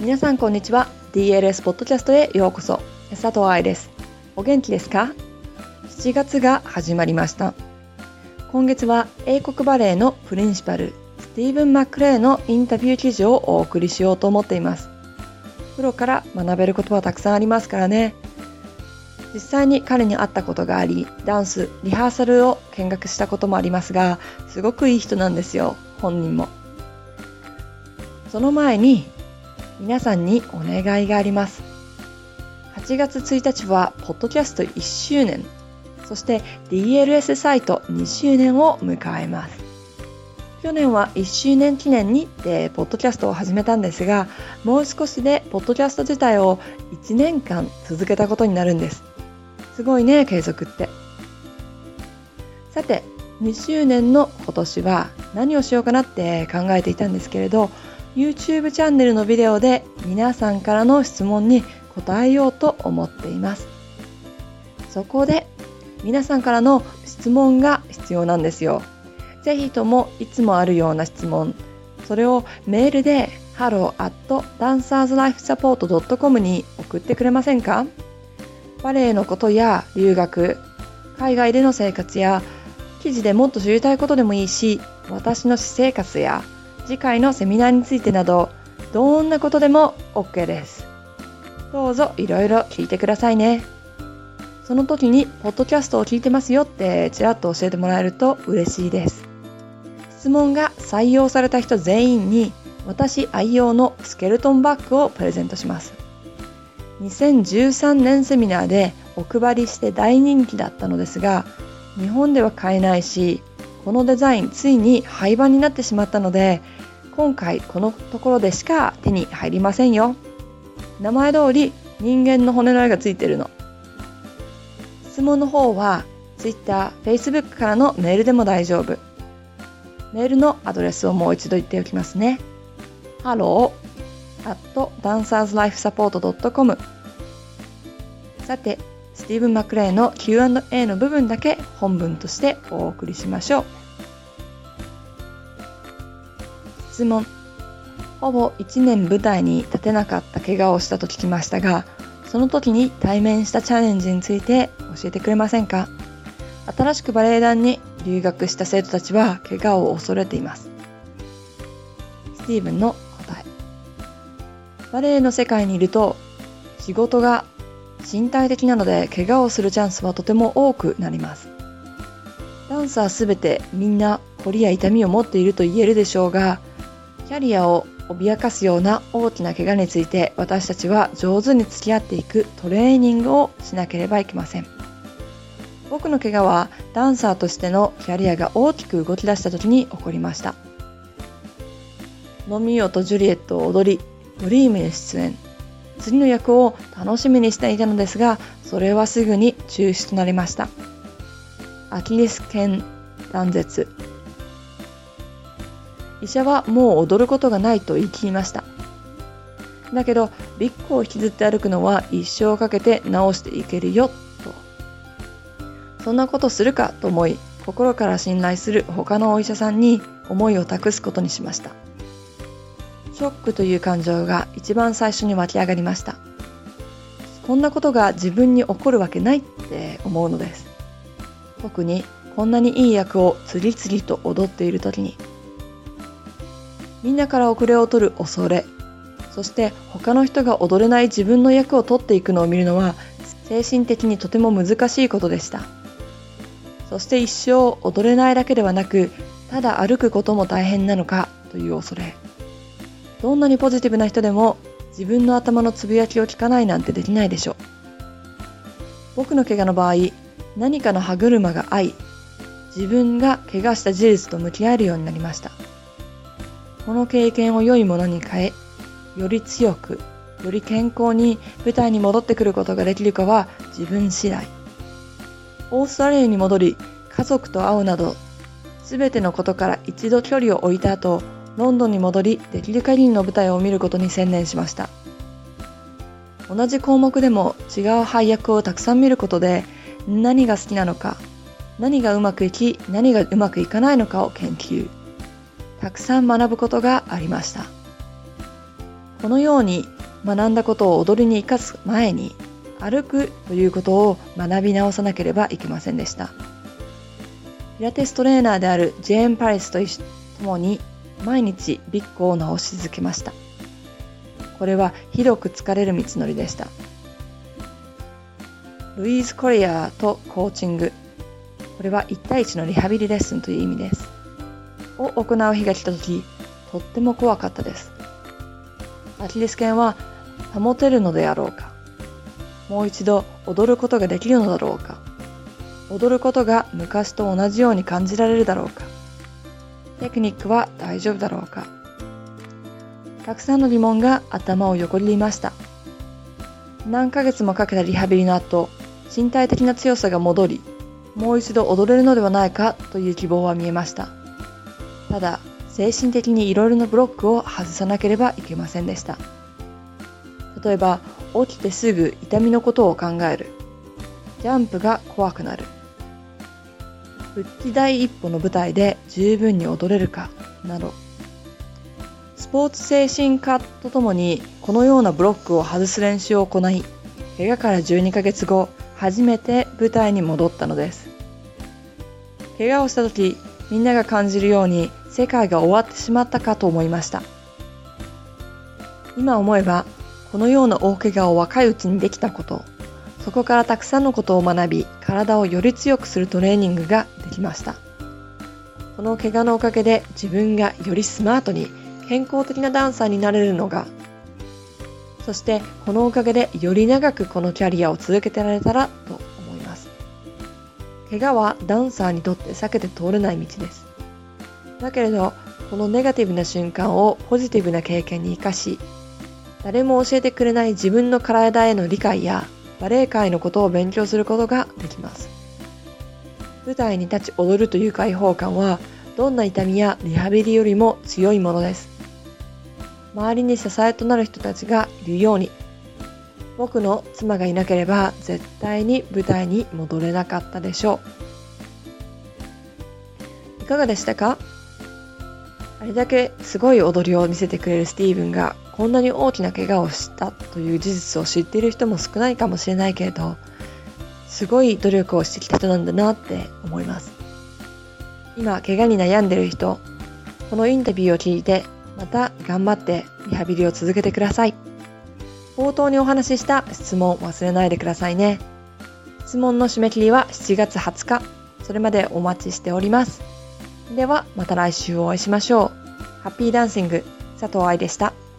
皆さんこんにちは。 DLS ポッドキャストへようこそ。佐藤愛です。お元気ですか？ 7 月が始まりました。今月は英国バレエのプリンシパルスティーブン・マックレイのインタビュー記事をお送りしようと思っています。プロから学べることはたくさんありますからね。実際に彼に会ったことがあり、ダンス、リハーサルを見学したこともありますが、すごくいい人なんですよ、本人も。その前に皆さんにお願いがあります。8月1日はポッドキャスト1周年、そして DLS サイト2周年を迎えます。去年は1周年記念にポッドキャストを始めたんですが、もう少しでポッドキャスト自体を1年間続けたことになるんです。すごいね、継続って。さて、2周年の今年は何をしようかなって考えていたんですけれど、YouTube チャンネルのビデオで皆さんからの質問に答えようと思っています。そこで皆さんからの質問が必要なんですよ。ぜひともいつもあるような質問、それをメールで hello@dancerslifesupport.com に送ってくれませんか？バレエのことや留学、海外での生活や記事でもっと知りたいことでもいいし、私の私生活や次回のセミナーについてなど、どんなことでも OK です。どうぞいろいろ聞いてくださいね。その時にポッドキャストを聞いてますよってちらっと教えてもらえると嬉しいです。質問が採用された人全員に私愛用のスケルトンバッグをプレゼントします。2013年セミナーでお配りして大人気だったのですが、日本では買えないし、このデザインついに廃盤になってしまったので、今回このところでしか手に入りませんよ。名前通り人間の骨の絵がついてるの。質問の方は Twitter、Facebook からのメールでも大丈夫。メールのアドレスをもう一度言っておきますね。hello@dancerslifesupport.com。 さて、スティーブン・マクレイの Q&A の部分だけ本文としてお送りしましょう。質問。ほぼ1年舞台に立てなかった怪我をしたと聞きましたが、その時に対面したチャレンジについて教えてくれませんか？新しくバレエ団に留学した生徒たちは怪我を恐れています。スティーブンの答え。バレエの世界にいると仕事が身体的なので怪我をするチャンスはとても多くなります。ダンサーすべてみんな凝りや痛みを持っていると言えるでしょうが、キャリアを脅かすような大きな怪我について私たちは上手に付き合っていくトレーニングをしなければいけません。僕の怪我はダンサーとしてのキャリアが大きく動き出した時に起こりました。ロミオとジュリエットを踊り、ドリームへ出演。次の役を楽しみにしていたのですが、それはすぐに中止となりました。アキレス腱断絶。医者はもう踊ることがないと言い切りました。だけど、ビッグを引きずって歩くのは一生かけて治していけるよ、と。そんなことするかと思い、心から信頼する他のお医者さんに思いを託すことにしました。ショックという感情が一番最初に湧き上がりました。こんなことが自分に起こるわけないって思うのです。特にこんなにいい役を次々と踊っている時に。みんなから遅れを取る恐れ、そして他の人が踊れない自分の役を取っていくのを見るのは精神的にとても難しいことでした。そして一生踊れないだけではなく、ただ歩くことも大変なのかという恐れ。どんなにポジティブな人でも自分の頭のつぶやきを聞かないなんてできないでしょう。僕の怪我の場合、何かの歯車が合い、自分が怪我した事実と向き合えるようになりました。この経験を良いものに変え、より強く、より健康に舞台に戻ってくることができるかは自分次第。オーストラリアに戻り、家族と会うなど、すべてのことから一度距離を置いた後、ロンドンに戻り、できる限りの舞台を見ることに専念しました。同じ項目でも違う配役をたくさん見ることで、何が好きなのか、何がうまくいき、何がうまくいかないのかを研究。たくさん学ぶことがありました。 このように学んだことを踊りに生かす前に、歩くということを学び直さなければいけませんでした。ピラティストレーナーであるジェーン・パリスと共に毎日ビッグを直し続けました。これはひどく疲れる道のりでした。ルイーズ・コリアーとコーチング。これは1対1のリハビリレッスンという意味です。を行う日が来たとき、とっても怖かったです。アキレス腱は保てるのであろうか。もう一度踊ることができるのだろうか。踊ることが昔と同じように感じられるだろうか。テクニックは大丈夫だろうか。たくさんの疑問が頭を横切りました。何ヶ月もかけたリハビリの後、身体的な強さが戻り、もう一度踊れるのではないかという希望は見えました。ただ、精神的にいろいろなブロックを外さなければいけませんでした。例えば、起きてすぐ痛みのことを考える。ジャンプが怖くなる。復帰第一歩の舞台で十分に踊れるか、など。スポーツ精神科とともにこのようなブロックを外す練習を行い、怪我から12ヶ月後、初めて舞台に戻ったのです。怪我をした時、みんなが感じるように世界が終わってしまったかと思いました。今思えば、このような大怪我を若いうちにできたこと、そこからたくさんのことを学び、体をより強くするトレーニングができました。この怪我のおかげで自分がよりスマートに健康的なダンサーになれるのが、そしてこのおかげでより長くこのキャリアを続けてられたらと思います。怪我はダンサーにとって避けて通れない道です。だけれど、このネガティブな瞬間をポジティブな経験に生かし、誰も教えてくれない自分の体への理解やバレエ界のことを勉強することができます。舞台に立ち踊るという解放感は、どんな痛みやリハビリよりも強いものです。周りに支えとなる人たちがいるように、僕の妻がいなければ絶対に舞台に戻れなかったでしょう。いかがでしたか？あれだけすごい踊りを見せてくれるスティーブンがこんなに大きな怪我をしたという事実を知っている人も少ないかもしれないけれど、すごい努力をしてきた人なんだなって思います。今怪我に悩んでいる人、このインタビューを聞いてまた頑張ってリハビリを続けてください。冒頭にお話しした質問忘れないでくださいね。質問の締め切りは7月20日。それまでお待ちしております。ではまた来週お会いしましょう。ハッピーダンシング、佐藤愛でした。